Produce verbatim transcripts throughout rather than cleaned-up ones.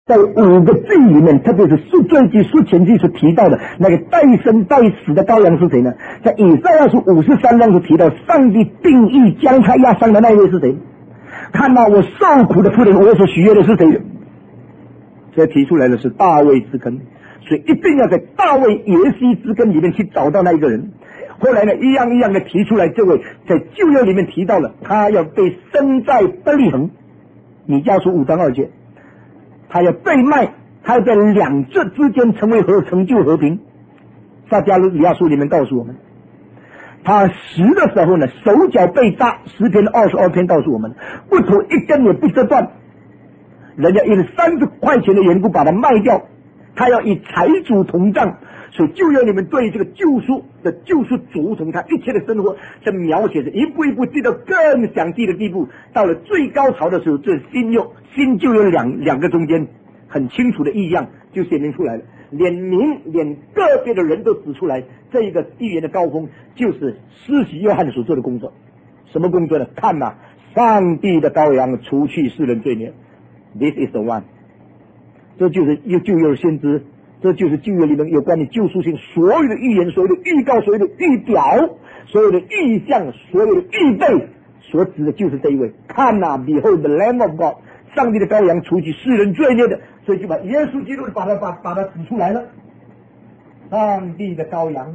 在五个罪里面，特别是书最记、书前记所提到的那个代生代死的羔羊是谁呢？在以赛亚书五十三章所提到，上帝定义将他压伤的那一位是谁？看到我受苦的妇人，我所许愿的是谁？所以提出来的是大卫之根，所以一定要在大卫耶西之根里面去找到那一个人。后来呢，一样一样的提出来，这位在旧约里面提到了，他要被生在伯利恒，米迦书五章二节，他要被卖，他要在两者之间成为和成就和平。撒迦利亚书里面告诉我们，他死的时候呢，手脚被扎，诗篇二十二篇告诉我们，不头一根也不折断，人家因三十块钱的缘故把他卖掉，他要以财主同账。所以旧约里面对这个救赎的救赎主，从他一切的生活是描写着一步一步递到更详细的地步，到了最高潮的时候，这新约新旧约两两个中间很清楚的异样就显明出来了，连民连个别的人都指出来，这一个预言的高峰就是施洗约翰所做的工作。什么工作呢？看呐、啊，上帝的羔羊除去世人罪孽 ，This is the one， 这就是旧约的先知。这就是旧约里面有关于救赎性所有的预言、所有的预告、所有的预表、所有的意象、所有的预备所指的就是这一位。看呐、啊、，Behold the Lamb of God， 上帝的羔羊除去世人罪孽的，所以就把耶稣基督把它把把它指出来了。上帝的羔羊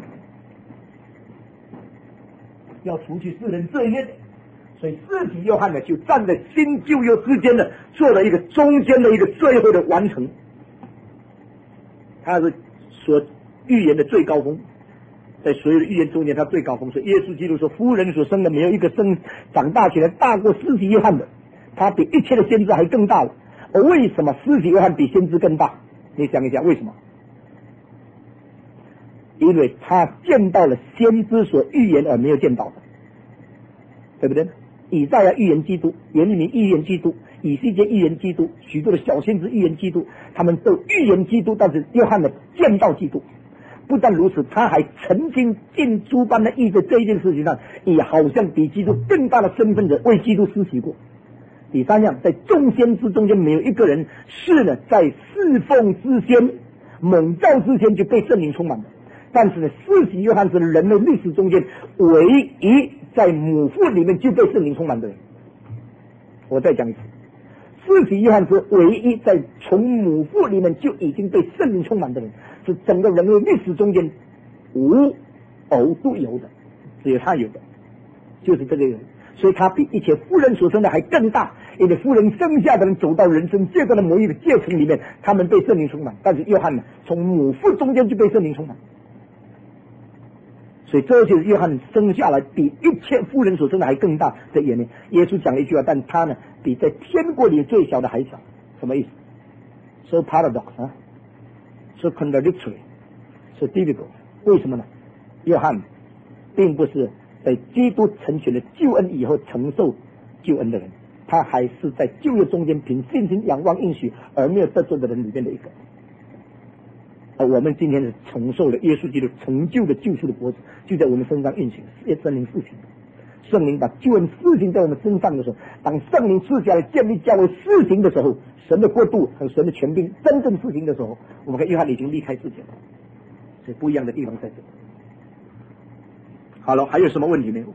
要除去世人罪孽的，所以施洗约翰呢就站在新旧约之间的，做了一个中间的一个最后的完成。他是所预言的最高峰，在所有的预言中间，他最高峰。所以耶稣基督说，夫人所生的没有一个生长大起来大过施洗约翰的，他比一切的先知还更大了。而为什么施洗约翰比先知更大？你想一想，为什么？因为他见到了先知所预言而没有见到的，对不对？以赛亚预言基督，耶利米预言基督，以西结预言基督，许多的小先知预言基督，他们都预言基督，但是约翰呢见到基督。不但如此，他还曾经尽诸般的义，在这一件事情上，也好像比基督更大的身份的为基督施洗过。第三样，在众先知中间没有一个人是呢在侍奉之先、蒙召之前就被圣灵充满的。但是呢，施洗约翰是人类历史中间唯一在母腹里面就被圣灵充满的人。我再讲一次，施洗约翰是唯一在从母腹里面就已经被圣灵充满的人，是整个人类历史中间无偶都有的，只有他有的，就是这个人。所以他比一切妇人所生的还更大，因为妇人生下的人走到人生阶段的某一个阶层里面，他们被圣灵充满，但是约翰呢，从母腹中间就被圣灵充满。所以这就是约翰生下来比一切妇人所生的还更大的原因。耶稣讲了一句话，但他呢比在天国里最小的还小，什么意思 ？So paradox 啊 ，so contradictory， so difficult。为什么呢？约翰并不是在基督成全了救恩以后承受救恩的人，他还是在旧约中间凭信心仰望应许而没有得救的人里面的一个。而我们今天是承受了耶稣基督成就的救赎的果子，就在我们身上运行，圣灵施行。圣灵把救恩施行在我们身上的时候，当圣灵赐下来建立教会施行的时候，神的国度和神的权柄真正施行的时候，我们看约翰已经离开世界了。所以不一样的地方在这里。好了，还有什么问题没有？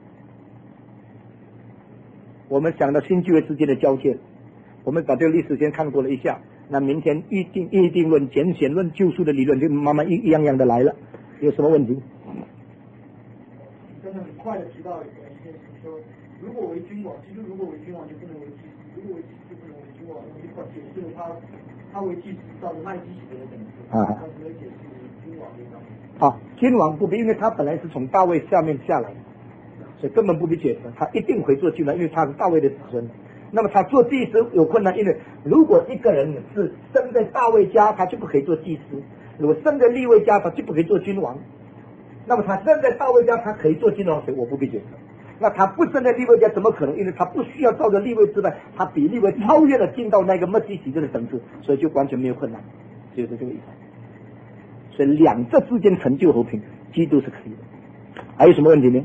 我们讲到新旧约之间的交界，我们把这个历史先看过了一下。那明天预定预定论、拣选论、救赎的理论就慢慢一一样样的来了。有什么问题？ 刚才很快的提到一件事，说如果为君王，其实如果为君王就不能为祭司，如果为祭司就不能为君王，那一块解释了他他为祭司照着麦基洗德的等级，啊，他没有解释君王这样。 啊，君王不必，因为他本来是从大卫下面下来的，所以根本不必解释，他一定会做君王，因为他是大卫的子孙。那么他做祭司有困难，因为如果一个人是生在大卫家，他就不可以做祭司；如果生在利未家，他就不可以做君王。那么他生在大卫家，他可以做君王，所以我不必解释。那他不生在利未家，怎么可能？因为他不需要照着利未之外，他比利未超越了进到那个麦基洗德的层次，所以就完全没有困难，就是这个意思。所以两者之间成就和平，基督是可以的。还有什么问题呢？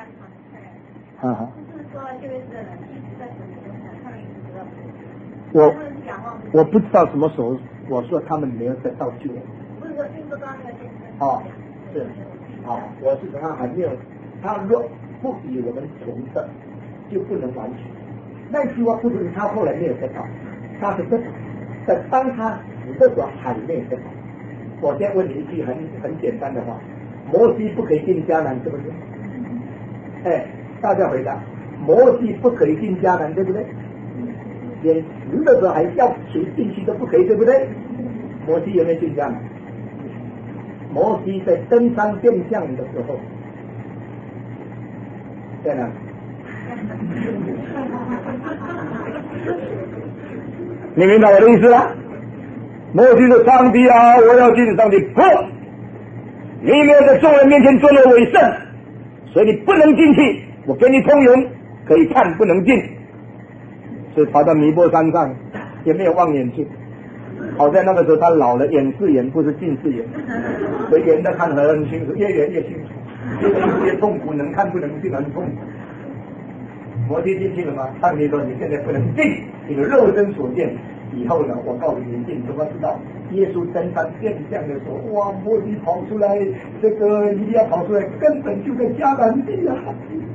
啊哈。 就是说，就是一直在什么时候他们一直得到我我不知道什么时候，我说他们没有得到救。 不是说听说刚那个先生。 哦，是，哦，我是说他还没有，他若不比我们穷的，就不能完全。那句话不是他后来没有得到，他是得到，但当他死的时候还没有得到。我先问你一句很很简单的话：摩西不可以进迦南，对不对？哎，大家回答：摩西不可以进迦南，对不对？连死的时候还要求进去都不可以，对不对？摩西有没有进迦南？摩西在登山变相的时候，在哪？你明白我的意思了？摩西说：“上帝啊，我要进上帝不，你没有在众人面前做了伪圣，所以你不能进去。我给你通融，可以看，不能进。”所以跑到尼泊山上，也没有望远镜。好在那个时候他老了，远视眼不是近视眼，所以远的看得很清楚，越远越清楚，越近越痛苦，能看不能进很痛苦。摩西进去了吗？上帝说你现在不能进，你的肉身所见。以后呢，我告诉你进，怎么知道？耶稣登山变相的时候，哇，摩西跑出来，这个一定要跑出来，根本就在迦南地啊！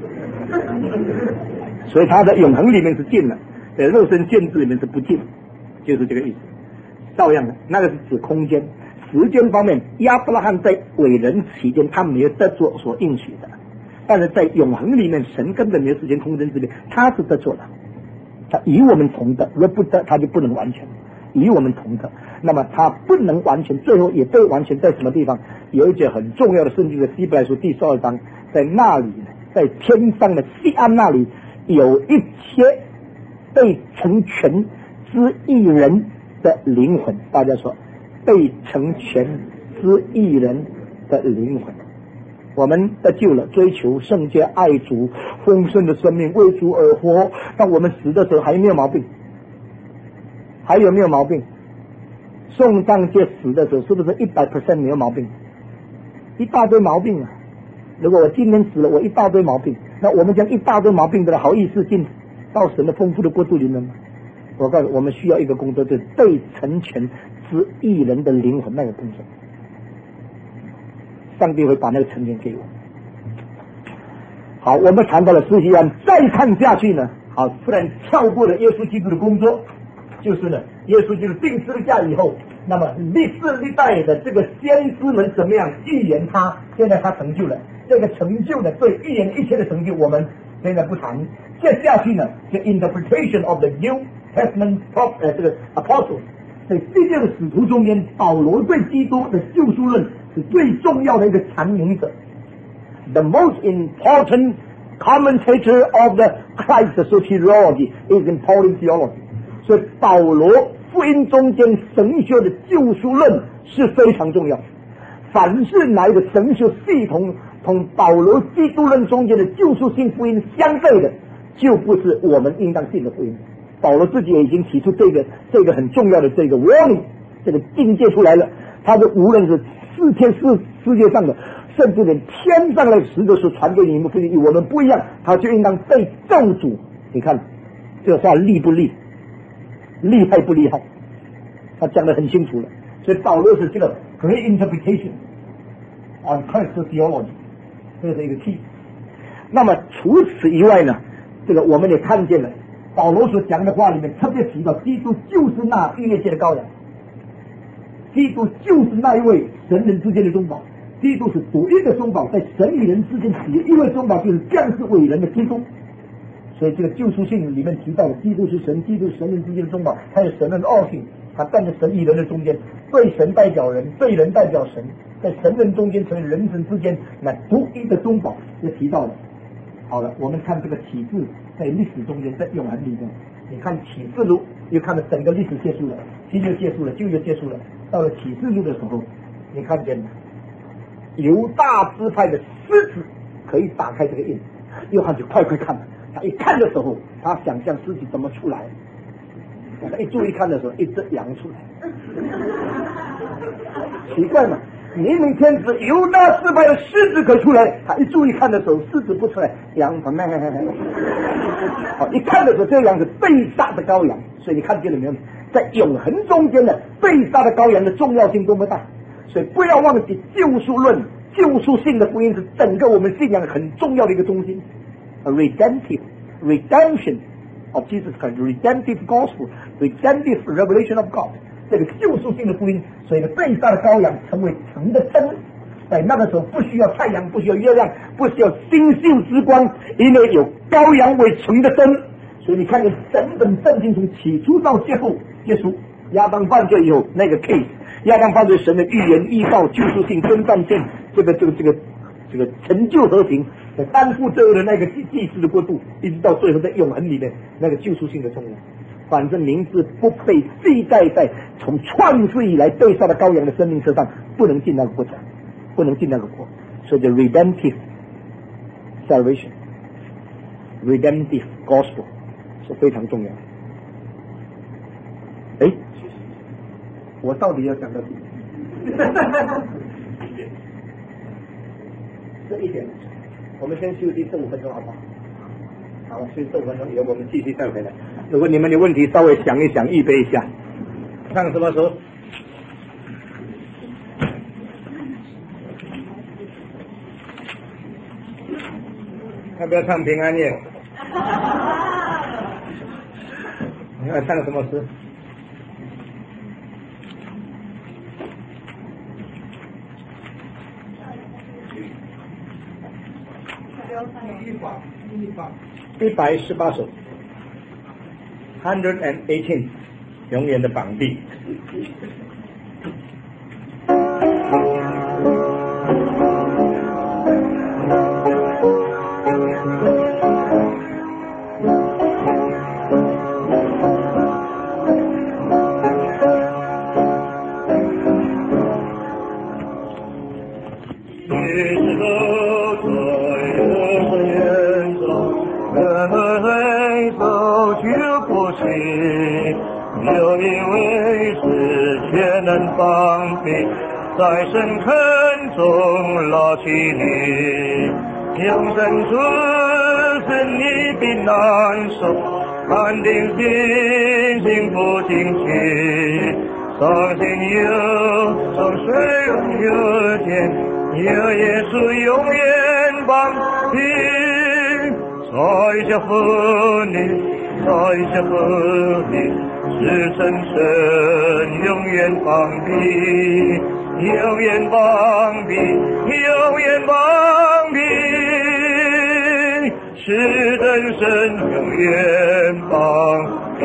所以他在永恒里面是进了，在肉身限制里面是不进，就是这个意思。照样的，那个是指空间、时间方面，亚伯拉罕在伟人期间他没有得着所应许的，但是在永恒里面，神根本没有时间空间之内，他是得着的。他与我们同的，若不得，他就不能完全与我们同的。那么他不能完全，最后也被完全在什么地方？有一节很重要的圣经的希伯来书第十二章，在那里，在天上的西安那里，有一些被成全之一人的灵魂。大家说，被成全之一人的灵魂。我们得救了，追求圣洁、爱主、丰盛的生命，为主而活。当我们死的时候，还有没有毛病？还有没有毛病？宋章节死的时候，是不是一百 percent 没有毛病？一大堆毛病啊！如果我今天死了，我一大堆毛病，那我们将一大堆毛病的好意思进到神的丰富的国度里面吗？我告诉我们，需要一个工作，就是被成全之一人的灵魂那个工作。上帝会把那个成全给我。好，我们谈到了施洗约翰，再看下去呢，好，突然跳过了耶稣基督的工作，就是呢，耶稣基督定十字架以后，那么历世历代的这个先知们怎么样预言他，现在他成就了这个成就呢，对预言一切的成就，我们现在不谈。接下去呢，就 interpretation of the New Testament prop 呃这个 apostles， 在这些的使徒中间，保罗对基督的救赎论是最重要的一个阐明者。The most important commentator of the Christ soteriology is important theology。所以保罗福音中间神学的救赎论是非常重要。凡是哪一个神学系统同保罗基督论中间的救赎性福音相对的，就不是我们应当信的福音。保罗自己也已经提出这个这个很重要的这个 warning， 这个境界出来了。他说无论是世界世世界上的，甚至连天上的使者所传给你们福音与我们不一样，他就应当被咒诅。你看这话厉不厉？厉害不厉害？他讲得很清楚了。所以保罗是这个 great interpretation on Christ theology， 这是一个 key。那么除此以外呢，这个我们也看见了保罗所讲的话里面特别提到，基督就是那逾越节的羔羊，基督就是那一位神人之间的中保，基督是独一的中保，在神与人之间只有一位中保，就是降世伟人的基督。所以这个救赎性里面提到的，基督是神，基督是神人之间的中保，他有神人的二性，他站在神与人的中间，对神代表人，对人代表神，在神人中间成为人神之间那独一的中保，也提到了。好了，我们看这个启示在历史中间，在永恒里面，你看启示录，又看到整个历史结束了，新约结束了，旧约结束了，到了启示录的时候，你看见犹大支派的狮子可以打开这个印，约翰就快快看了。他一看的时候，他想象尸体怎么出来。他一注意看的时候，一只羊出来，奇怪嘛？ 明明天子犹大失败了，狮子可出来，他一注意看的时候，狮子不出来，羊怎么？好，一看的时候，这羊是被杀的羔羊，所以你看见了没有？在永恒中间的被杀的羔羊的重要性多么大，所以不要忘记救赎论、救赎性的福音是整个我们信仰很重要的一个中心。A redemptive redemption of Jesus Christ, redemptive gospel, redemptive revelation of God， 这个救赎性的福音，所以被杀的羔羊成为城的灯。在那个时候不需要太阳，不需要月亮，不需要星宿之光，因为有羔羊为城的灯。所以你看见整本圣经从起初到最后结束，亚当犯罪以后那个 case， 亚当犯罪神的预言预报救赎性跟战线，这个这个这个这个成就和平，担负罪恶的那个祭祭司的国度，一直到最后在永恒里面那个救赎性的重要。反正名字不被记载在从创世以来被杀的羔羊的生命车上，不能进那个国家，不能进那个国。所以 the redemptive salvation, redemptive gospel 是非常重要的。哎，我到底要讲到这一点，我们先休息十五分钟好不好？好，休息十五分钟以后我们继续再回来。如果你们的问题稍微想一想，预备一下。唱什么时候？要不要唱平安夜？你要唱什么诗？一百十八首 ，hundred and eighteen， 永远的绑臂。 在深坑中拉起你，永生出是你的难受，安定心幸福进去，伤心有从水中有天，有耶稣永远帮你，在下和你，在下和你。是真神永远帮庇，永远帮庇，永远帮庇，是真神永远帮庇。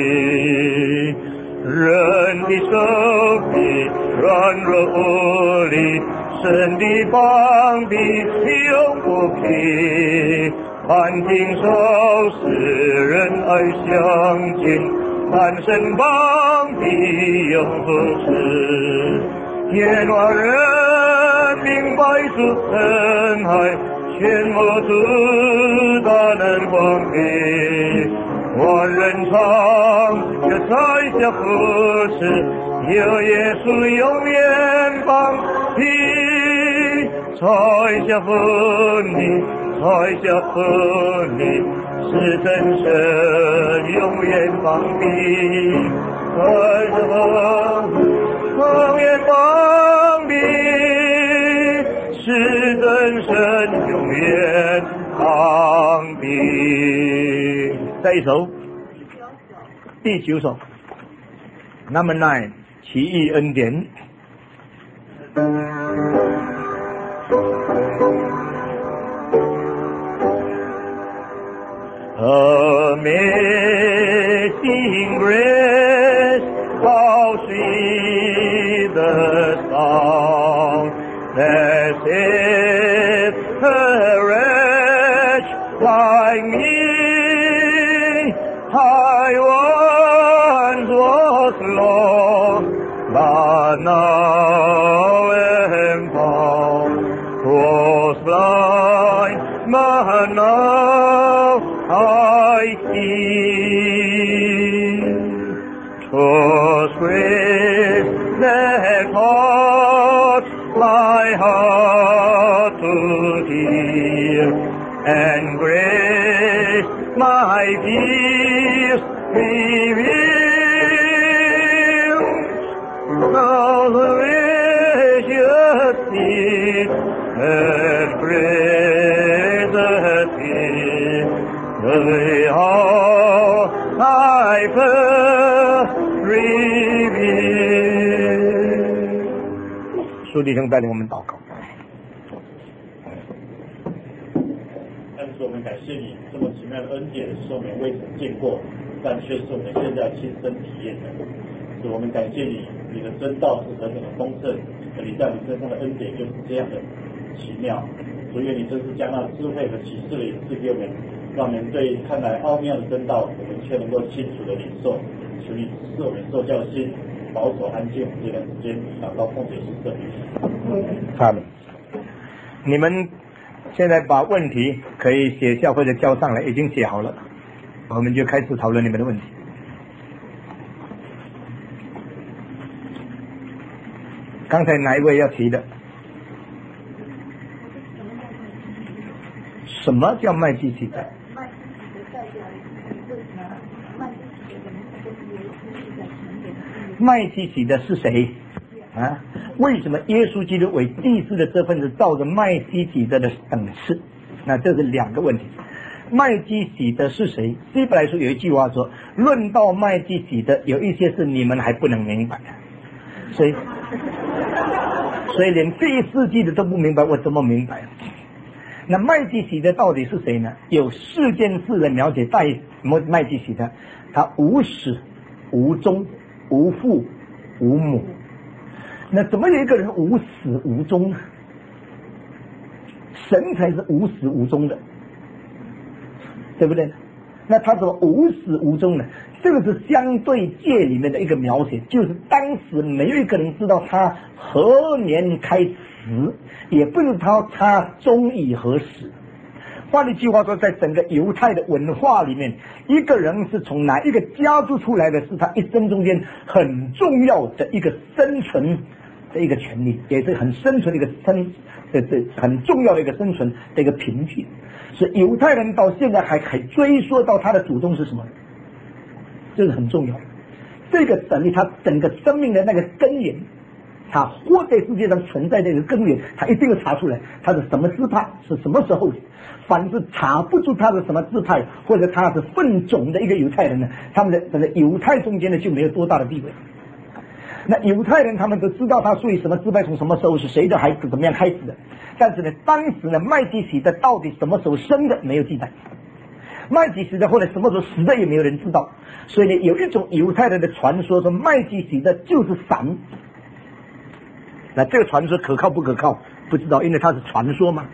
人的手臂软弱无力，神的帮庇永不疲，盼听受使人爱相见。满身帮庇永不止，天外人明白主恩爱，全无主大能光明，万人唱这在下服侍，有耶稣永远帮庇，在下服你，在下服你。是真神永远帮庇，在下服永远帮庇，是真神永远帮庇。 再一首，第九首 ，Number Nine， 奇异恩典。 Amazing grace, how sweet the sound that saved a wretch like me. I once was lost, but now am found. Was blind, but now I see. 'Twas grace that taught to thee, and grace my peace reveal. Now the gracious peace and grace that is the all I first reveal. 苏弟兄带领我们祷告。 但是我们感谢你这么奇妙的恩典，是我们未曾见过，但却是我们现在亲身体验的。所以我们感谢你，你的真道是何等的丰盛，而你在我们身上的恩典就是这样的奇妙。所以愿你真是将那智慧和启示的也赐给我们，让我们对看来奥妙的真道，我们却能够清楚的领受。求你赐我们受教的心，保守安静这段时间，祷告奉主耶稣圣名。 好的，你们现在把问题可以写下或者交上来，已经写好了，我们就开始讨论你们的问题。刚才哪一位要提的？什么叫麦基洗德？麦基洗德是谁啊？为什么耶稣基督为祭司的这份是照着麦基洗德的等次？那这是两个问题。麦基洗德是谁？希伯来书有一句话说，论到麦基洗德，有一些是你们还不能明白，所以所以连这一世纪的都不明白，我怎么明白？那麦基洗德到底是谁呢？有四件事的描写在麦基洗德，他无始无终无父无母。那怎么有一个人无始无终呢？神才是无始无终的，对不对？那他怎么无始无终呢？这个是相对界里面的一个描写，就是当时没有一个人知道他何年开始，也不知道他终以何时。换一句话说，在整个犹太的文化里面，一个人是从哪一个家族出来的，是他一生中间很重要的一个生存的一个权利，也是很生存的一个生的的很重要的一个生存的一个凭据。所以犹太人到现在还还追溯到他的祖宗是什么，这是很重要的。这个等于他整个生命的那个根源，他活在世界上存在的一个根源，他一定要查出来他是什么支派，是什么时候的。凡是查不出他是什么支派，或者他是混种的一个犹太人呢，他们的整个犹太中间呢就没有多大的地位。那犹太人他们都知道他属于什么支派，从什么时候是谁的孩子怎么样开始的，但是呢，当时呢麦基洗德到底什么时候生的没有记载，麦基洗德后来什么时候死的也没有人知道。所以呢，有一种犹太人的传说说麦基洗德就是神。那这个传说可靠不可靠不知道，因为它是传说嘛。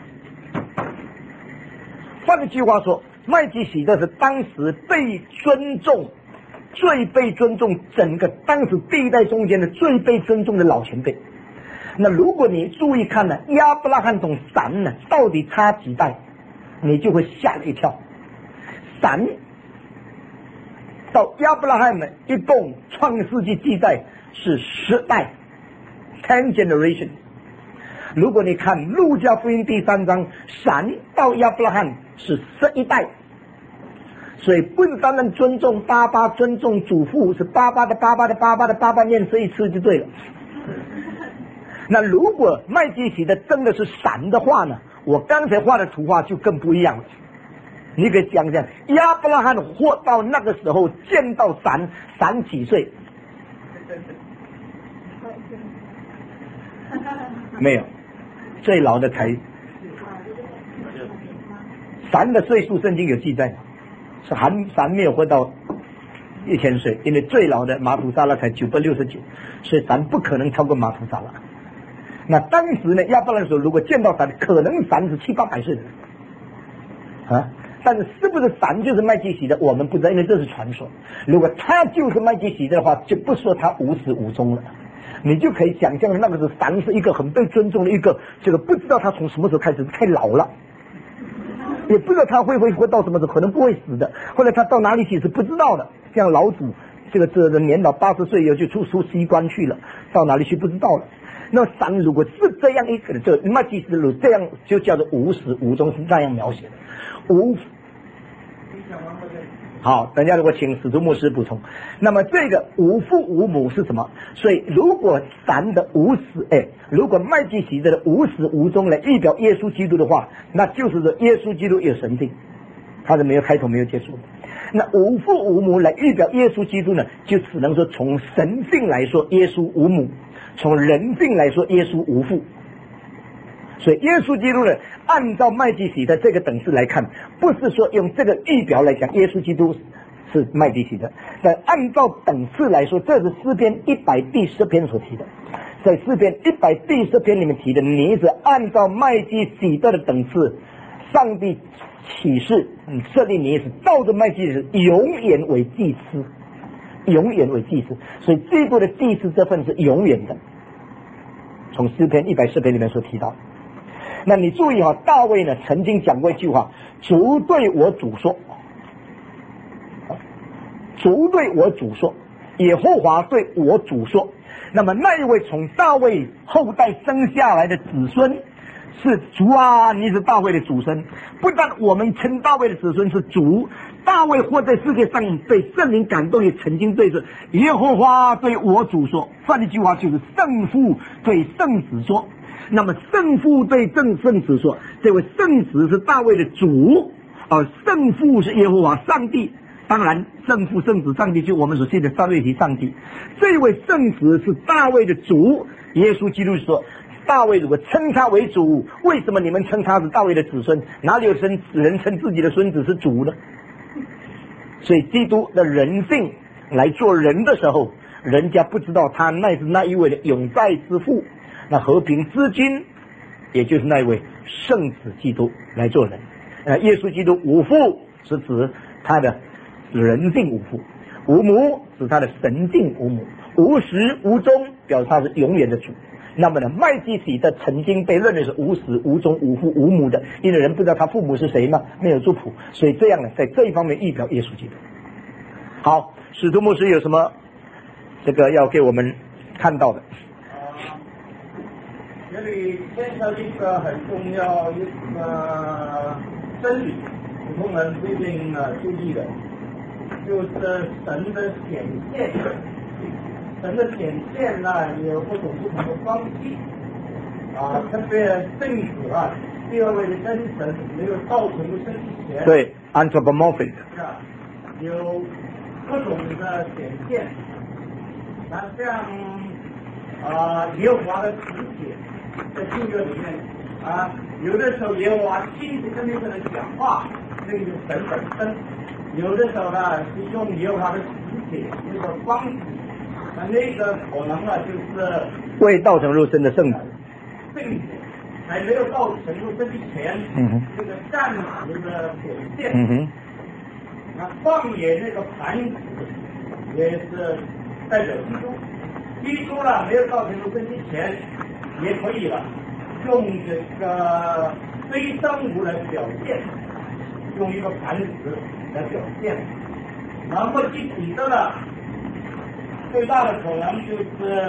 换一句话说，麦基洗德是当时被尊重最被尊重，整个当时第一代中间的最被尊重的老前辈。那如果你注意看呢，亚伯拉罕从闪呢到底差几代，你就会吓了一跳。闪到亚伯拉罕呢，一共创世纪记载是十代 ten generation。如果你看路加福音第三章，闪到亚伯拉罕是十一代。所以不是单单尊重爸爸，尊重祖父，是爸爸的爸爸的爸爸的爸爸，念这一次就对了。那如果麦基洗德真的是闪的话呢，我刚才画的图画就更不一样了。你可以想想，亚伯拉罕活到那个时候见到闪，闪几岁？没有，最老的才闪的岁数，圣经有记载。是还还没有活到一千岁，因为最老的马土沙拉才九百六十九，所以咱不可能超过马土沙拉。那当时呢，亚伯拉罕说，如果见到咱，可能咱是七八百岁的啊。但是是不是咱就是麦基洗德，我们不知道，因为这是传说。如果他就是麦基洗德的话，就不说他无始无终了。你就可以想象，那个是咱是一个很被尊重的一个，这个不知道他从什么时候开始太老了。也不知道他会不会活到什么时候，可能不会死的，或者他到哪里去是不知道的。像老祖这个这个年老八十岁以后就出出西关去了，到哪里去不知道了。 那神如果是这样一个，这麦基洗德这样就叫做无始无终，是这样描写的。无好，等一下如果请使徒牧师补充。那么这个无父无母是什么？所以如果神的无始，哎，如果麦基洗德的无始无终来预表耶稣基督的话，那就是说耶稣基督有神性，他是没有开头没有结束的。那无父无母来预表耶稣基督呢，就只能说从神性来说耶稣无母，从人性来说耶稣无父。所以耶稣基督呢，按照麦基洗德这个等式来看，不是说用这个预表来讲耶稣基督是麦基洗德，但按照等式来说，这是诗篇一百第十篇所提的。在诗篇一百第十篇里面提的，你是按照麦基洗德的等式，上帝启示嗯设立你是照着麦基洗德永远为祭司，永远为祭司。所以基督的祭司这份是永远的，从诗篇一百四篇里面所提到的。那你注意哈、哦，大卫呢曾经讲过一句话，主对我主说，主对我主说，耶和华对我主说。那么那一位从大卫后代生下来的子孙是主啊，你是大卫的祖孙。不但我们称大卫的子孙是主，大卫活在世界上被圣灵感动，也曾经对着耶和华对我主说。换一句话就是圣父对圣子说。那么圣父对正圣子说，这位圣子是大卫的主，而圣父是耶和华上帝。当然圣父圣子上帝就我们所信的三位一体上帝。这位圣子是大卫的主，耶稣基督说，大卫如果称他为主，为什么你们称他是大卫的子孙？哪里有人人称自己的孙子是主呢？所以基督的人性来做人的时候，人家不知道他乃是那一位的永在之父，那和平之君，也就是那一位圣子基督来做人。呃，耶稣基督无父是指他的人性无父，无母指他的神性无母，无始无终表示他是永远的主。那么呢，麦基洗德曾经被认为是无始无终无父无母的，因为人不知道他父母是谁嘛，没有族谱，所以这样呢，在这一方面预表耶稣基督。好，使徒牧师有什么这个要给我们看到的？ 这里牵涉一个很重要一个真理，普通人不一定呃注意的，就是神的显现。神的显现呢，有各种不同的方式啊，特别圣子啊，第二位的真神没有造成的身体前， 对 ，anthropomorphic 啊，有各种的显现，那像啊耶和华的使者。在旧约里面啊，有的时候耶和华亲自跟那个人讲话，那个是神本身；有的时候呢是用耶和华的使者那个方式，那那个可能呢就是未道成肉身的圣子， 圣子还没有道成肉身之前， 嗯哼， 这个暂时的显现。 嗯哼， 那旷野那个盘子也是代表基督，基督呢没有道成肉身之前。也可以了，用这个非生物来表现，用一个盘子来表现。然后具体的呢，最大的可能就是，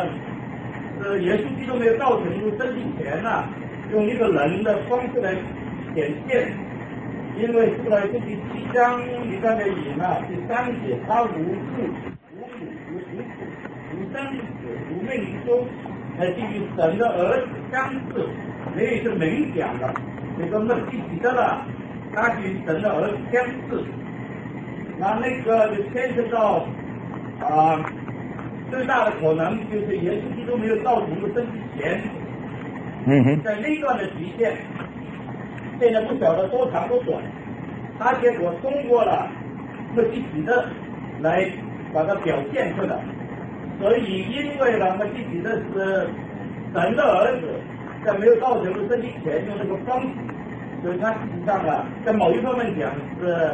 呃，耶稣基督没有造成肉身之前呢、啊，用一个人的方式来显现。因为出来这第七章你刚才引了第三节，他无父无母无属父无生子无命中。呃，基于神的儿子相似，那也是明讲的。这个麦基洗德了，他与神的儿子相似。那那个就牵涉到啊、呃，最大的可能就是耶稣基督没有造成肉身之前， 嗯哼， 在那段的局限，现在不晓得多长多短，他结果通过了麦基洗德来把它表现出来。所以，因为呢，麦基洗德是神的儿子，在没有造成肉身之前用这个方式，所以他实际上啊，在某一方面讲是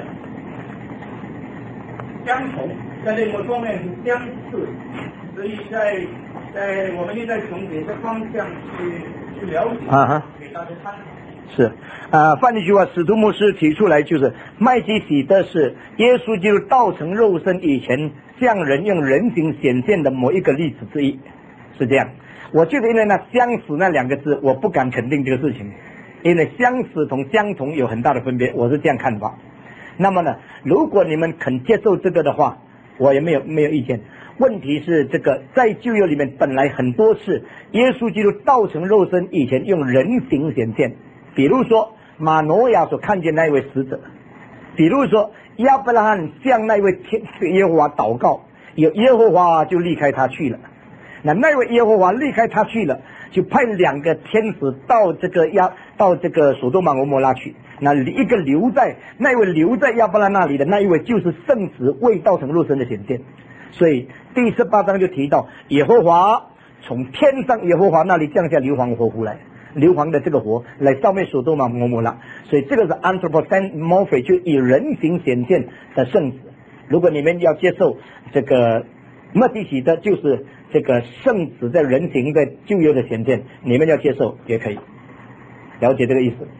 相同，在另外一方面是相似。所以在在我们应该从哪个方向去去了解， 啊哈， 给大家参考。 是啊，换一句话，使徒牧师提出来就是麦基洗德是耶稣基督道成肉身以前向人用人形显现的某一个例子之一，是这样。 我就是因为那相似那两个字，我不敢肯定这个事情，因为相似同相同有很大的分别，我是这样看法。那么呢，如果你们肯接受这个的话，我也没有没有意见。问题是这个在旧约里面本来很多次耶稣基督道成肉身以前用人形显现，比如说马诺亚所看见那位使者，比如说亚伯拉罕向那位天耶和华祷告，有耶和华就离开他去了。那那位耶和华离开他去了，就派两个天使到这个亚到这个所多玛俄摩拉去。那一个留在那位留在亚伯拉那里的那一位，就是圣子未道成肉身的显现。所以第十八章就提到耶和华从天上耶和华那里降下硫磺火湖来，硫磺的这个火来烧灭所多玛俄摩拉。所以这个是 anthropomorphic 就以人形显现的圣子。如果你们要接受这个末底喜的就是这个圣子在人形在旧约的显现，你们要接受也可以了解这个意思。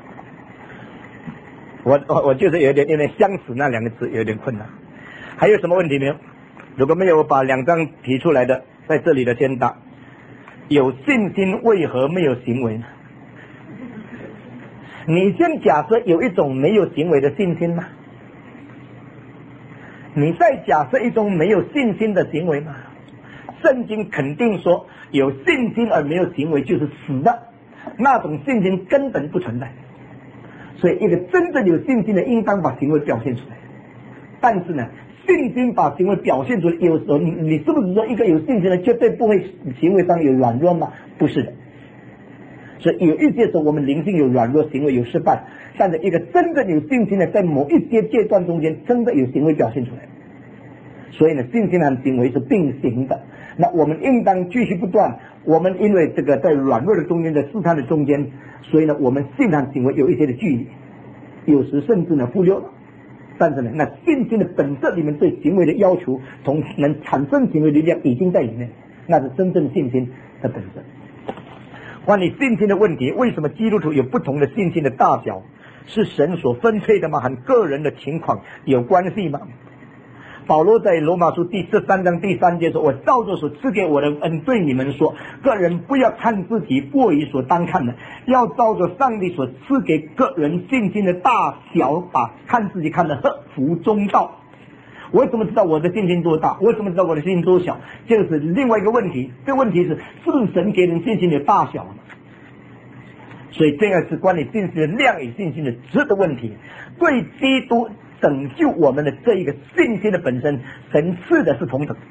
我我我就是有点有点相似那两个字有点困难。还有什么问题没有？如果没有，我把两张提出来的在这里的先答。有信心为何没有行为呢？你先假设有一种没有行为的信心吗？你再假设一种没有信心的行为吗？圣经肯定说有信心而没有行为就是死的，那种信心根本不存在。所以一个真正有信心的应当把行为表现出来。但是呢，信心把行为表现出来，有时候你你是不是说一个有信心的绝对不会行为上有软弱吗？不是的。所以有一些时候我们灵性有软弱，行为有失败，但是一个真正有信心的在某一些阶段中间真的有行为表现出来。所以呢，信心和行为是并行的。那我们应当继续不断，我们因为这个在软弱的中间，在试探的中间，所以呢我们信和行为有一些的距离，有时甚至呢忽略了。但是呢，那信心的本质里面对行为的要求同能产生行为的力量已经在里面，那是真正信心的本质。关于信心的问题，为什么基督徒有不同的信心的大小？是神所分配的吗？和个人的情况有关系吗？保罗在罗马书第十三章第三节说，我照着所赐给我的恩对你们说，个人不要看自己过于所当看的，要照着上帝所赐给个人信心的大小，把看自己看得合乎中道。我怎么知道我的信心多大？我怎么知道我的信心多小？这个是另外一个问题。这个问题是是不是神给人信心的大小呢？所以这个是关于信心的量与信心的质的问题。对基督拯救我们的这一个信心的本身，神赐的是同等，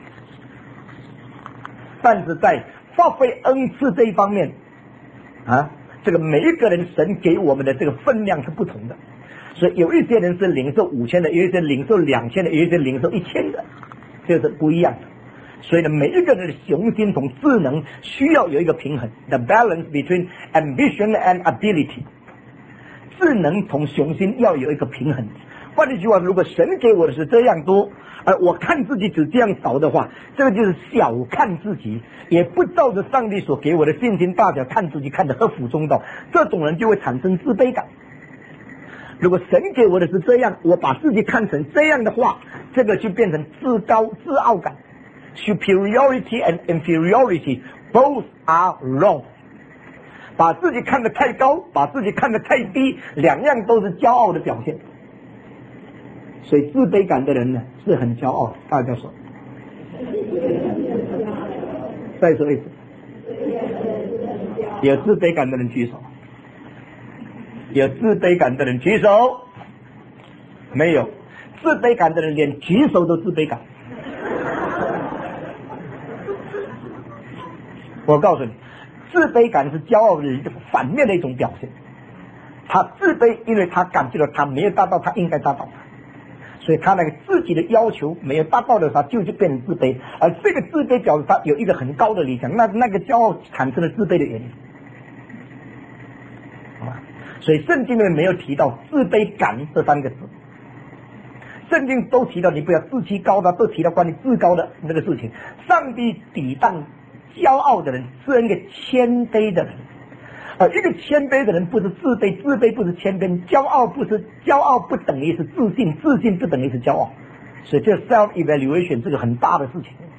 但是在发挥恩赐这一方面啊，这个每一个人神给我们的这个分量是不同的。所以有一些人是领受五千的，有一些领受两千的，有一些领受一千的，这是不一样的。所以呢，每一个人的雄心同智能需要有一个平衡 ，the balance between ambition and ability， 智能同雄心要有一个平衡。换句话，如果神给我的是这样多，而我看自己只这样少的话，这个就是小看自己，也不照着上帝所给我的信心大小看自己，看得合乎中道，这种人就会产生自卑感。如果神给我的是这样，我把自己看成这样的话，这个就变成自高自傲感。Superiority and inferiority both are wrong。把自己看得太高，把自己看得太低，两样都是骄傲的表现。所以自卑感的人呢是很骄傲的。大家说，再说一次，有自卑感的人举手。有自卑感的人举手。没有自卑感的人连举手都自卑感。我告诉你，自卑感是骄傲的人反面的一种表现。他自卑，因为他感觉到他没有达到他应该达到的，所以他那个自己的要求没有达到的时候，就就变成自卑。而这个自卑表示他有一个很高的理想，那那个骄傲产生了自卑的原因。所以圣经里面没有提到自卑感这三个字，圣经都提到你不要自欺高大，都提到关于自高的那个事情。上帝抵挡骄傲的人，是一个谦卑的人。而一个谦卑的人不是自卑，自卑不是谦卑，骄傲不是骄傲不等于是自信，自信不等于是骄傲。所以这 self evaluation 这个很大的事情。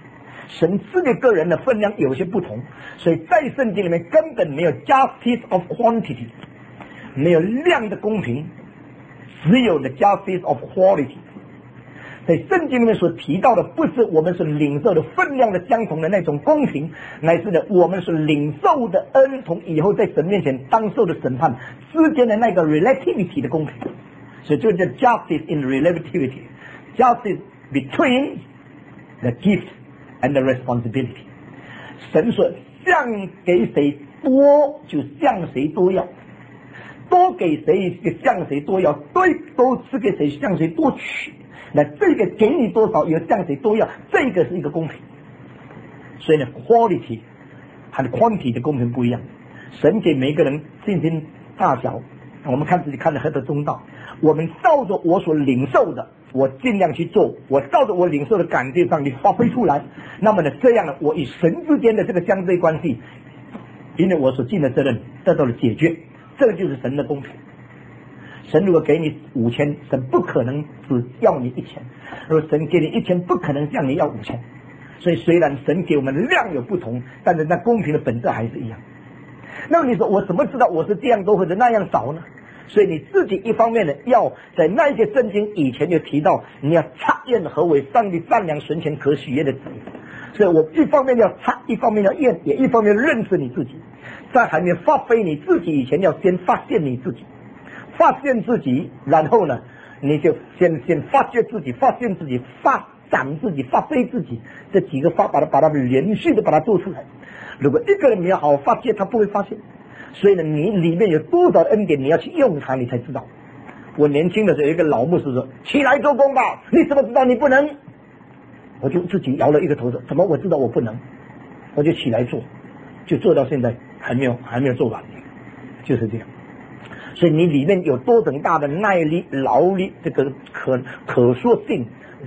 神赐给个人的分量有些不同，所以在圣经里面根本没有 justice of quantity， 没有量的公平，只有 the justice of quality。在圣经里面所提到的，不是我们所领受的分量的相同的那种公平，乃是的我们所领受的恩同以后在神面前当受的审判之间的那个 relativity 的公平。所以就叫 justice in relativity， justice between the gift and the responsibility。 神说向给谁多就向谁多要，多给谁就向谁多要，对多赐给谁向谁多取。那这个给你多少也向谁多要，这个是一个公平。所以呢 quality 和 quantity 的公平不一样。神给每个人信心大小，我们看自己看得何等中道，我们照着我所领受的我尽量去做，我照着我领受的感觉上你发挥出来，那么呢这样呢我与神之间的这个相对关系，因为我所尽的责任得到了解决，这个就是神的公平。神如果给你五千，神不可能只要你一千；如果神给你一千，不可能向你要五千。所以虽然神给我们量有不同，但是那公平的本质还是一样。那么你说我怎么知道我是这样多或者那样少呢？所以你自己一方面呢，要在那些圣经以前就提到，你要察验何为上帝善良纯全可喜悦的旨意。所以我一方面要察，一方面要验，也一方面认识你自己。在还没发挥你自己以前，要先发现你自己。发现自己，然后呢，你就先先发掘自己，发现自己，发展自己，发挥自己，这几个发把它把它连续的把它做出来。如果一个人没有好好发现，他不会发现。所以呢，你里面有多少恩典，你要去用它，你才知道。我年轻的时候有一个老牧师说：“起来做工吧，你怎么知道你不能？”我就自己摇了一个头说：“怎么我知道我不能？”我就起来做，就做到现在还没有还没有做完，就是这样。所以你里面有多等大的耐力、劳力，这个可可塑性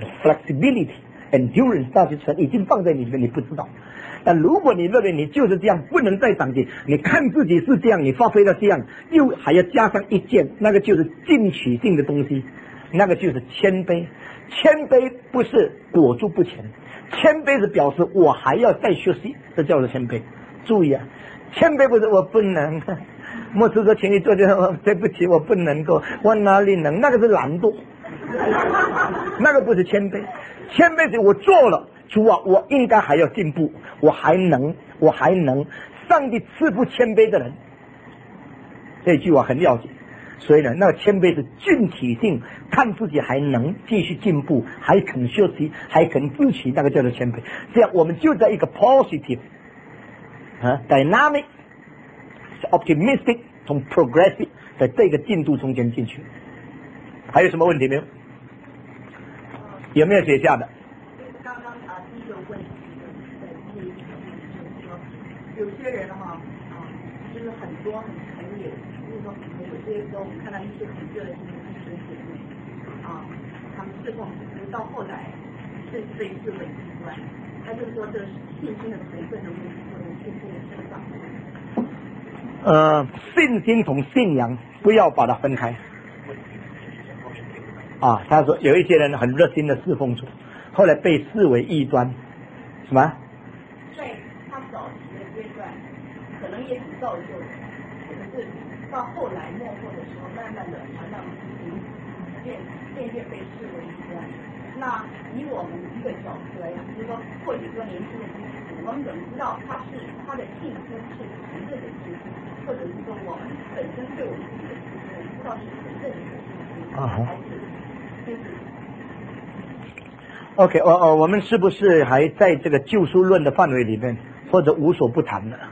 flexibility、endurance 那些层已经放在你里面，你不知道。但如果你认为你就是这样，不能再长进，你看自己是这样，你发挥到这样，又还要加上一件，那个就是进取性的东西，那个就是谦卑。谦卑不是裹足不前，谦卑是表示我还要再学习，这叫做谦卑。注意啊，谦卑不是我不能。牧师说请你做这个，对不起我不能够，我哪里能，那个是懒惰，那个不是谦卑。谦卑是我做了，主啊我应该还要进步，我还能我还能。上帝赐福谦卑的人，这句话很了解。所以呢，那个谦卑是具体性，看自己还能继续进步，还肯学习，还肯自取，那个叫做谦卑。这样我们就在一个 positive 啊 dynamic optimistic 从 progressive 在这个进度中间进去。还有什么问题没有？有没有写下的？ 刚刚啊第一个问题的是说，有些人哈啊，就是很多很很野，就是说有些时候我们看到一些很热的弟兄姐妹啊，他们侍奉到后来是这一次问题之外，那就是说这个信心的成分的问题或者信心的成长。 呃，信心同信仰不要把它分开啊。他说有一些人很热心的侍奉主，后来被视为异端，什么？ 在他早期的阶段，可能也很造就，可是到后来末后的时候，慢慢的好像渐渐渐被视为异端。那以我们一个角度来讲，就是说，或许说年轻的基督徒，我们怎么知道他是他的信心是纯正的信心？或者是说我们本身对我们自己的信心，我们不知道是纯正的信心，还是就是 OK， 哦哦，我们是不是还在这个救赎论的范围里面，或者无所不谈了？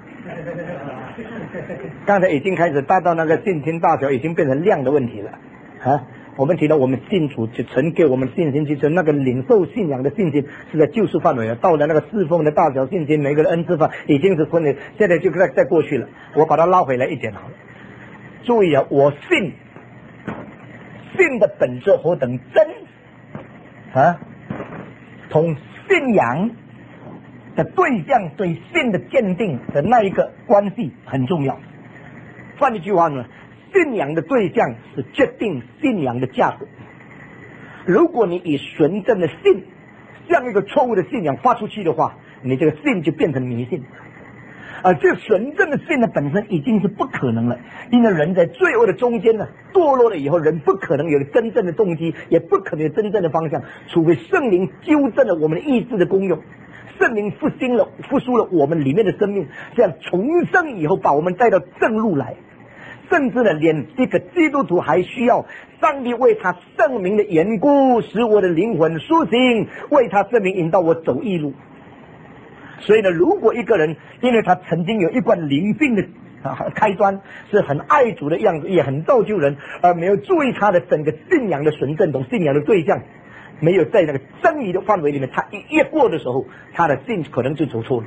刚才已经开始带到那个信心大小，已经变成量的问题了啊。我们提到我们信主就曾给我们信心，其实那个领受信仰的信心是在救赎范围了。到了那个侍奉的大小信心，每个人恩赐法已经是分的，现在就在在过去了。我把它拉回来一点好了。注意啊，我信，信的本质何等真啊，同信仰的对象对信的鉴定的那一个关系很重要。换一句话呢，信仰的对象是决定信仰的价值。如果你以纯正的信向一个错误的信仰发出去的话， 你这个信就变成迷信。而这纯正的信呢，本身已经是不可能了，因为人在罪恶的中间呢，堕落了以后，人不可能有真正的动机，也不可能有真正的方向，除非圣灵纠正了我们的意志的功用，圣灵复兴了、复苏了我们里面的生命，这样重生以后，把我们带到正路来。甚至呢，连一个基督徒还需要上帝为他圣名的缘故，使我的灵魂苏醒，为他圣名引导我走义路。所以呢，如果一个人因为他曾经有一罐灵性的啊开端，是很爱主的样子，也很造就人，而没有注意他的整个信仰的纯正同信仰的对象，没有在那个真理的范围里面，他一越过的时候，他的信可能就走错了。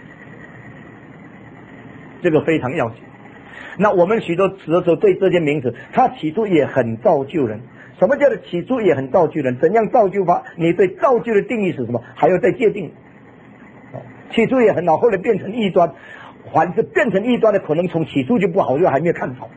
这个非常要紧。那我们许多时候对这些名词，它起初也很造就人。什么叫做起初也很造就人？怎样造就法？你对造就的定义是什么？还要再界定。起初也很好，后来变成异端。凡是变成异端的，可能从起初就不好，就还没有看好。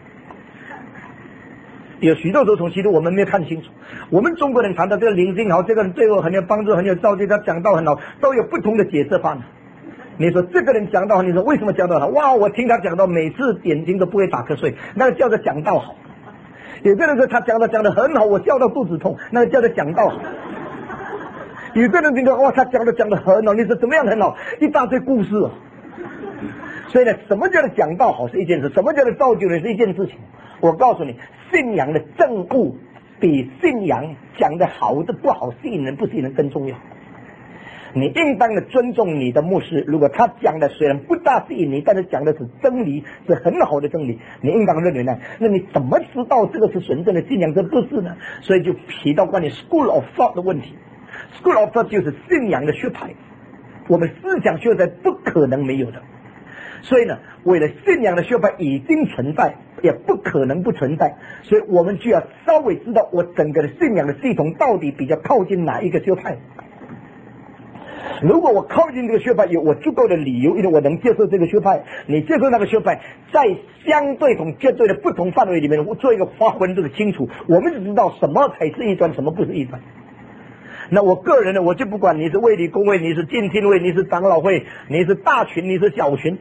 有许多时候从起初我们没有看清楚。我们中国人谈到这个灵性好，这个人对我很有帮助，很有造就，他讲道很好，都有不同的解释法呢。你说这个人讲道，你说为什么讲道好？哇，我听他讲道，每次眼睛都不会打瞌睡，那个叫做讲道好。有个人说他讲的讲的很好，我笑到肚子痛，那个叫做讲道好。有个人听到哇，他讲的讲的很好，你说怎么样很好？一大堆故事哦。所以呢，什么叫做讲道好是一件事，什么叫做造就人是一件事情。我告诉你，信仰的正悟比信仰讲的好的不好、吸引人不吸引人更重要。你应当的尊重你的牧师，如果他讲的虽然不大吸引你，但是讲的是真理，是很好的真理，你应当认为呢？那你怎么知道这个是纯正的信仰，这不是呢？所以就提到关于 School of Thought 的问题。School of Thought 就是信仰的学派，我们思想学派不可能没有的。所以呢，为了信仰的学派已经存在，也不可能不存在，所以我们就要稍微知道我整个的信仰的系统到底比较靠近哪一个学派。如果我靠近这个学派有我足够的理由，因为我能接受这个学派，你接受那个学派，在相对同绝对的不同范围里面，我做一个划分这个清楚，我们就知道什么才是异端，什么不是异端。那我个人呢，我就不管你是卫理公会，你是浸信会，你是长老会，你是大群，你是小群，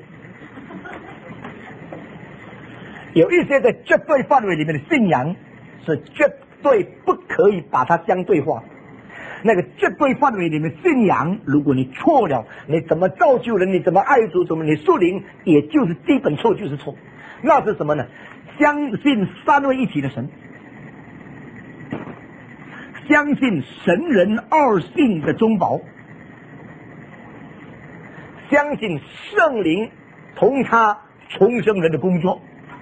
有一些在绝对范围里面的信仰是绝对不可以把它相对化。那个绝对范围里面信仰，如果你错了，你怎么造就人，你怎么爱主，怎么你树灵，也就是基本错就是错。那是什么呢？相信三位一体的神，相信神人二性的中保，相信圣灵同他重生人的工作，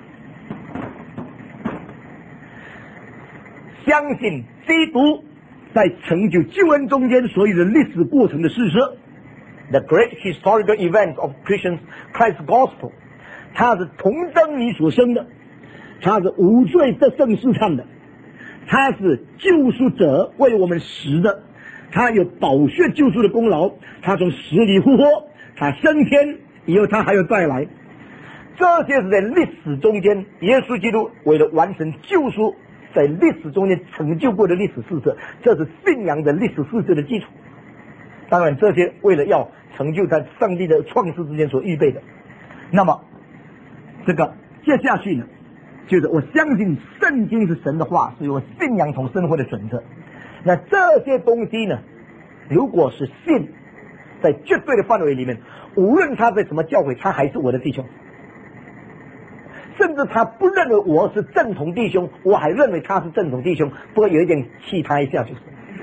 相信基督在成就救恩中间所有的历史过程的事实 ，the great historical events of Christians Christ's gospel， 他是同真理所生的，他是无罪得胜试探的，他是救赎者为我们死的，他有宝血救赎的功劳，他从死里复活，他升天以后他还要再来，这些是在历史中间耶稣基督为了完成救赎在历史中间成就过的历史事实，这是信仰的历史事实的基础。当然这些为了要成就在上帝的创世之间所预备的。那么这个接下去呢，就是我相信圣经是神的话，是我信仰同生活的准则。那这些东西呢，如果是信在绝对的范围里面，无论他在什么教会，他还是我的弟兄，甚至他不认为我是正统弟兄，我还认为他是正统弟兄，不过有一点气他一下就是。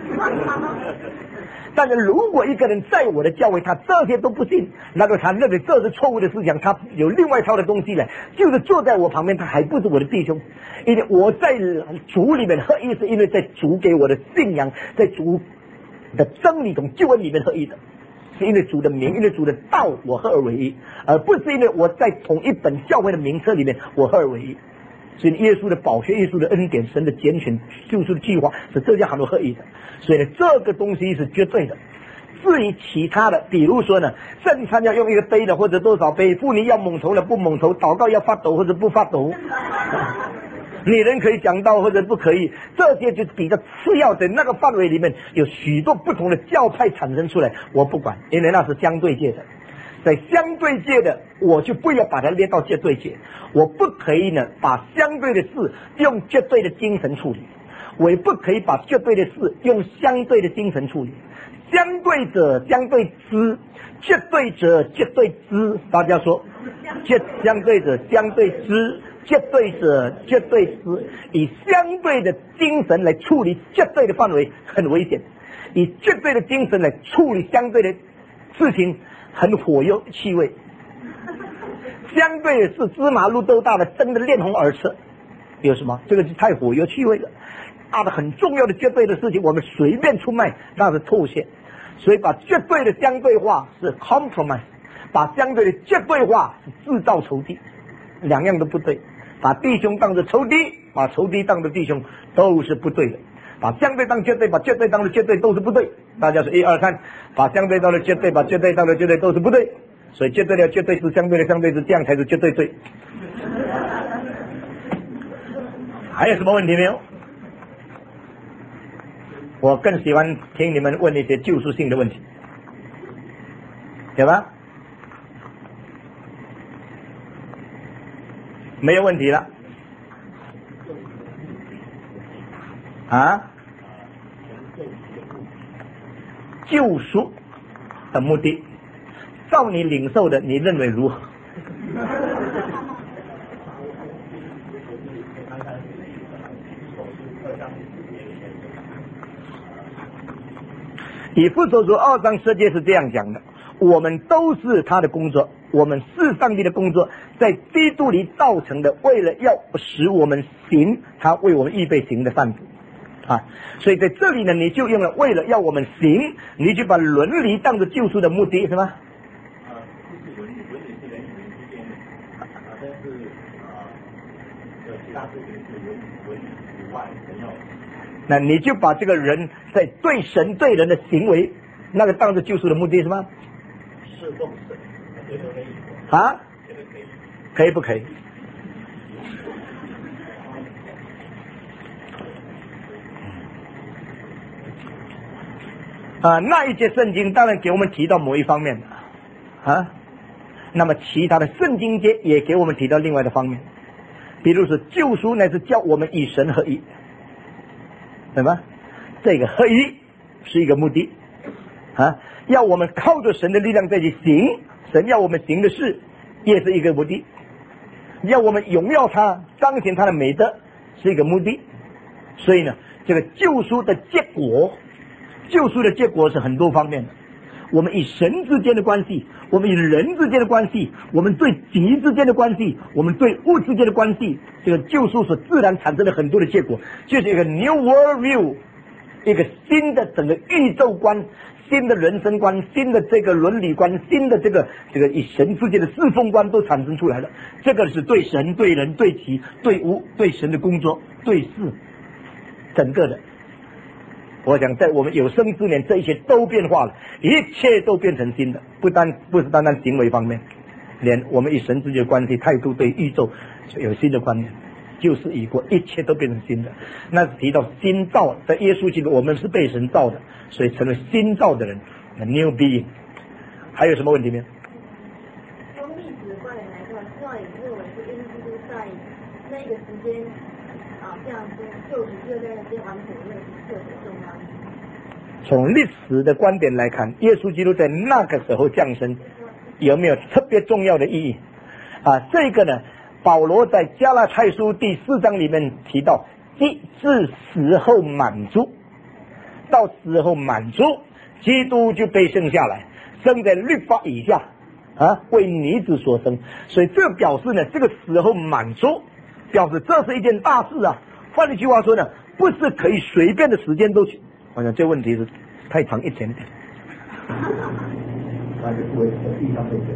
但是如果一个人在我的教会，他这些都不信，那个他认为这是错误的思想，他有另外一套的东西呢，就是坐在我旁边，他还不是我的弟兄。因为我在主里面合一，是因为在主给我的信仰，在主的真理同救恩里面合一的，是因为主的名，因为主的道我合而为一，而不是因为我在同一本教会的名册里面我合而为一。所以耶稣的宝血，耶稣的恩典，神的拣选救赎的计划是这样很多合一的。所以呢，这个东西是绝对的。至于其他的，比如说呢，圣餐要用一个杯的或者多少杯，妇女要蒙头的不蒙头，祷告要发抖或者不发抖， 女人可以讲道或者不可以，这些就比较次要的。那个范围里面有许多不同的教派产生出来，我不管，因为那是相对界的。在相对界的，我就不要把它列到绝对界。我不可以呢把相对的事用绝对的精神处理，我也不可以把绝对的事用相对的精神处理。相对者相对知，绝对者绝对知。大家说，绝相对者相对知，绝对者绝对知。以相对的精神来处理绝对的范围很危险，以绝对的精神来处理相对的事情很火药气味。相对的是芝麻绿豆大的争得脸红耳赤，有什么？这个是太火药气味了。大的很重要的绝对的事情，我们随便出卖，那是脱线。所以把绝对的相对化是 compromise， 把相对的绝对化是制造仇敌，两样都不对。把弟兄当作仇敌，把仇敌当作弟兄，都是不对的。把相对当绝对，把绝对当作绝对，都是不对。大家说一二三，把相对当作绝对，把绝对当作绝对，都是不对。所以绝对的绝对是相对的相对是，这样才是绝对对。还有什么问题没有？我更喜欢听你们问一些救赎性的问题，对吧？没有问题了啊？救赎的目的，照你领受的，你认为如何？以弗所书二章十节是这样讲的：我们都是他的工作，我们是上帝的工作，在基督里造成的，为了要使我们行他为我们预备行的善事啊。所以在这里呢，你就用了为了要我们行，你就把伦理当作救赎的目的，是吗？ 啊，不是伦理，伦理是人与人之间的，啊，但是啊，这其他事情是伦伦理以外神要。 那你就把这个人在对神对人的行为，那个当作救赎的目的是吗？ 侍奉神，这个可以啊？ 这个可以， 可以不可以？啊，那一节圣经当然给我们提到某一方面啊，那么其他的圣经节也给我们提到另外的方面，比如说救赎乃是叫我们与神合一，对吧？这个合一是一个目的啊，要我们靠着神的力量再去行，神要我们行的事也是一个目的，要我们荣耀他，彰显他的美德是一个目的。所以呢，这个救赎的结果，救赎的结果是很多方面的。我们与神之间的关系，我们与人之间的关系，我们对己之间的关系，我们对物之间的关系，这个救赎所自然产生了很多的结果，就是一个 new world view， 一个新的整个宇宙观，新的人生观，新的这个伦理观，新的这个这个与神之间的侍奉观都产生出来了。这个是对神、对人、对己、对物、对神的工作、对事，整个的。我想在我们有生之年，这一切都变化了，一切都变成新的，不单不是单单行为方面，连我们与神之间的关系、态度、对宇宙有新的观念，就是已过，一切都变成新的。那是提到新造，在耶稣基督，我们是被神造的，所以成为新造的人 ，new being。还有什么问题没有？ 从历史的观点来看，希望也认为是耶稣基督在那个时间啊，这样子救赎就在那边完成那个特别重要。 从历史的观点来看，耶稣基督在那个时候降生，有没有特别重要的意义？啊，这个呢，保罗在加拉太书第四章里面提到，即至死后满足，到死后满足，基督就被生下来，生在律法以下，啊，为女子所生，所以这表示呢，这个死后满足，表示这是一件大事啊。换一句话说呢，不是可以随便的时间都去。我想这问题是太长一点点，那就为地上对对。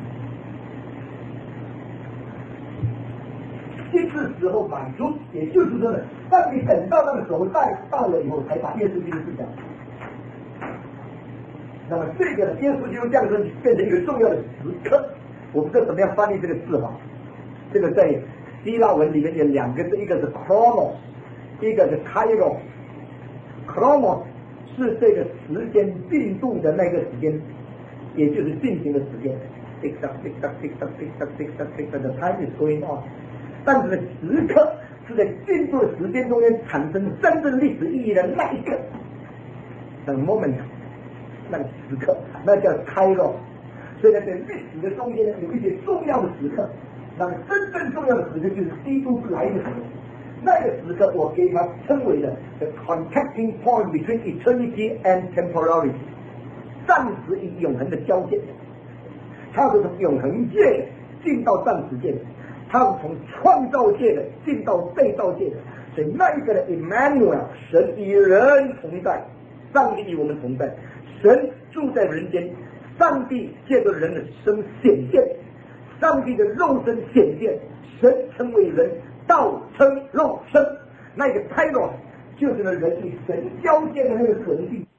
这次时候满足，也就是说呢，当你等到那个时候到到了以后，才把耶稣基督释放。那么这个呢，耶稣基督降生变成一个重要的时刻。我不知道怎么样翻译这个字哈，这个在新希腊文里面有两个字，一个是 chronos， 一个是 kairos。chronos 是这个时间进度的那个时间，也就是进行的时间。tick tock tick tock tick tock tick tock tick tock tick tock the time is going on。但是时刻是在进度的时间中间产生真正历史意义的那一个，那个 moment， 那个时刻，那叫 kairos。所以呢，在历史的中间呢，有一些重要的时刻，那么真正重要的时刻就是基督来的时候。那个时刻，我给它称为的 the contacting point between eternity and temporality， 暂时与永恒的交界。它是从永恒界的进到暂时界的，它是从创造界的进到被造界的。所以那一个的 Emmanuel， 神与人同在，上帝与我们同在，神住在人间，上帝借着人的生显现，上帝的肉身显现，神成为人，道成肉身。那个 Kairos 就是呢人与神交界的那个可能性。